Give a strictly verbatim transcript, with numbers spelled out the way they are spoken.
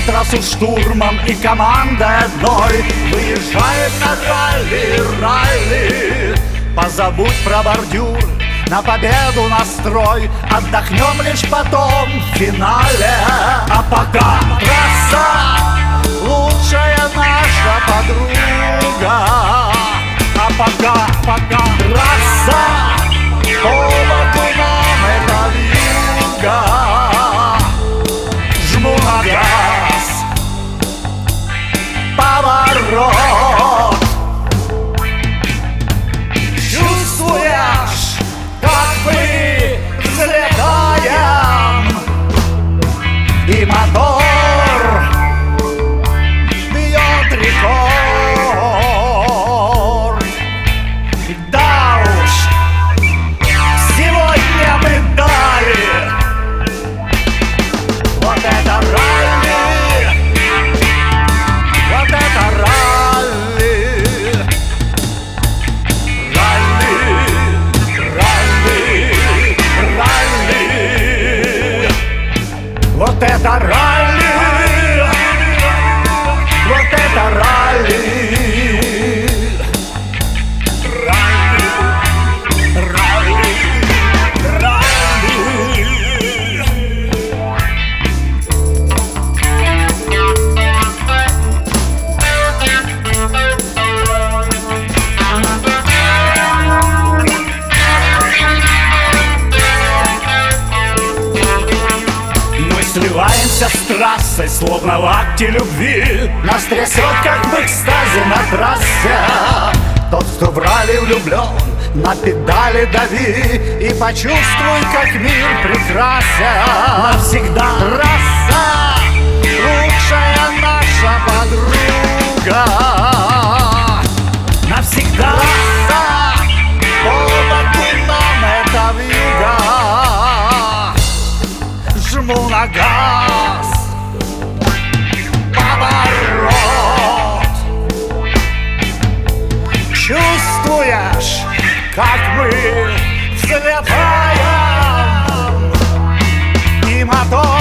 трассу штурмом и командой одной. Выезжаем на ралли, ралли. Позабудь про бордюр, на победу настрой. Отдохнем лишь потом в финале. А пока трасса лучшая наша подруга. А пока, пока трасса поводу нам это вьюга. Жму на газ, поворот. Чувствуешь, как мы взлетаем, и мотор бьет рекорд. Да уж, сегодня мы дали. Вот это ралли, вот это ралли. Ралли, ралли, ралли. Вот это ралли, вот это ралли. Сливаемся с трассой, словно в акте любви. Нас трясет, как в экстазе на трассе. Тот, кто в ралли влюблен, на педали дави и почувствуй, как мир прекрасен. Навсегда трасса лучшая наша подруга. Навсегда трасса поводу нам это вьюга. Жму на газ, поворот. Чувствуешь, как мы взлетаем, и мотор